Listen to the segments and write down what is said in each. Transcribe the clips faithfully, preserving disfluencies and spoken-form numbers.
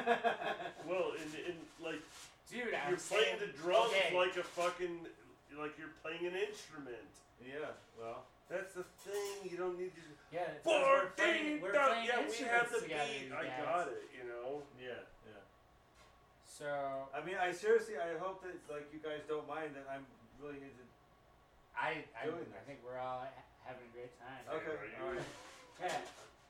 Well, and, and like, dude, I'm you're playing saying, the drums okay. like a fucking, like you're playing an instrument. Yeah, well. That's the thing. You don't need to. Yeah, it's 'cause we're playing, we're playing yeah, we have instruments the together, beat. you I guys. got it. You know. Yeah, yeah. So I mean, I seriously, I hope that like you guys don't mind that I'm really into. I I, Doing I this. think we're all ha- having a great time. Okay, Are you- all right. Yeah.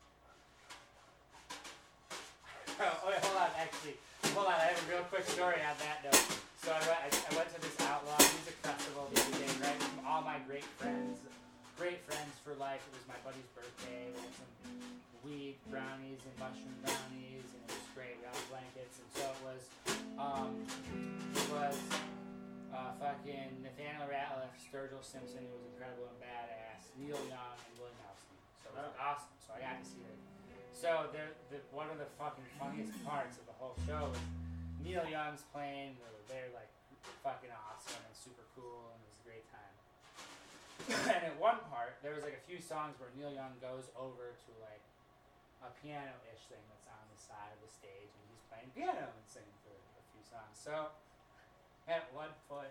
Oh, wait, hold on, actually. Hold on, I have a real quick story on that note. So I went, I, I went to this Outlaw Music Festival the other day, right? From all my great friends. Great friends for life. It was my buddy's birthday. We had some weed brownies and mushroom brownies, and it was great. We had blankets, and so it was, um, it was, uh, fucking Nathaniel Ratliff, Sturgill Simpson, who was incredible and badass, Neil Young, and Willie Nelson. So it was awesome. So I got to see it. So the the one of the fucking funniest parts of the whole show was Neil Young's playing. They're like fucking awesome and super cool, and it was a great time. And at one part, there was like a few songs where Neil Young goes over to like a piano-ish thing that's on the side of the stage, and he's playing piano and singing for a few songs. So at one point,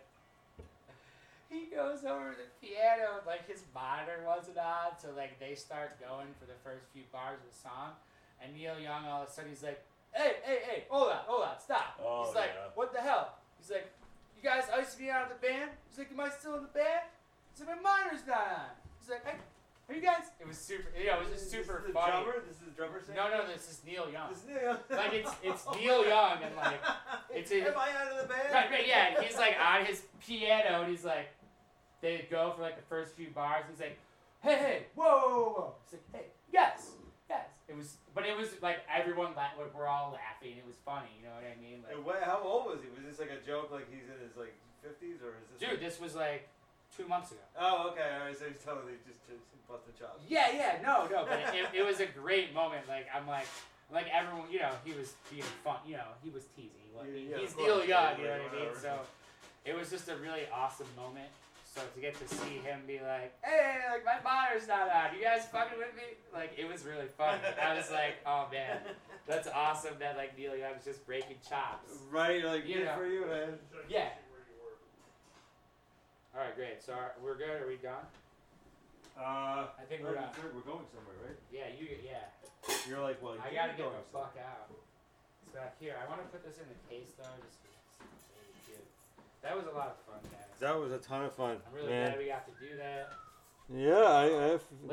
he goes over to the piano, like his monitor wasn't on, so like they start going for the first few bars of the song, and Neil Young all of a sudden he's like, hey, hey, hey, hold on, hold on, stop. Oh, he's like, yeah. what the hell? He's like, you guys iced me out of the band? He's like, am I still in the band? He's like, my monitor's not on. He's like, hey, are you guys? It was super, yeah, it was just super this is the funny. Drummer? This is the drummer saying? No, no, this is Neil Young. This is Neil Young. Like it's it's Neil Young and like it's a, Am I out of the band? right, right, yeah. And he's like on his piano and he's like, they go for like the first few bars. He's like, hey, hey, whoa, whoa, whoa, whoa. He's like, hey, yes, yes. It was, but it was like everyone, la- like, we're all laughing. It was funny, you know what I mean? Like, And what, how old was he? Was this like a joke? Like he's in his like fifties, or is this? dude, like... this was like two months ago. Oh, okay. All right. So he's totally just just busting chops. Yeah, yeah, no, no, but it, it, it was a great moment. Like I'm like, like everyone, you know, he was being fun. You know, he was teasing. Like, Yeah, yeah, he's of course. Neil Young, Yeah, you know what I mean? whatever. So it was just a really awesome moment. So to get to see him be like, hey, like my monitor's not on. You guys fucking with me? Like it was really funny. I was like, oh man, that's awesome that like Neil Young's just breaking chops. Right. Like You good know. for you, man. Yeah. All right, great. So are, we're good. Are we done? Uh, I think we're done. We're going somewhere, right? Yeah, you. Yeah. You're like, well, I you're gotta get going the somewhere. fuck out. It's back here. I want to put this in the case though. Just 'cause it's really cute. That was a lot of fun, guys. That was a ton of fun. I'm really man. glad we got to do that. Yeah, I, I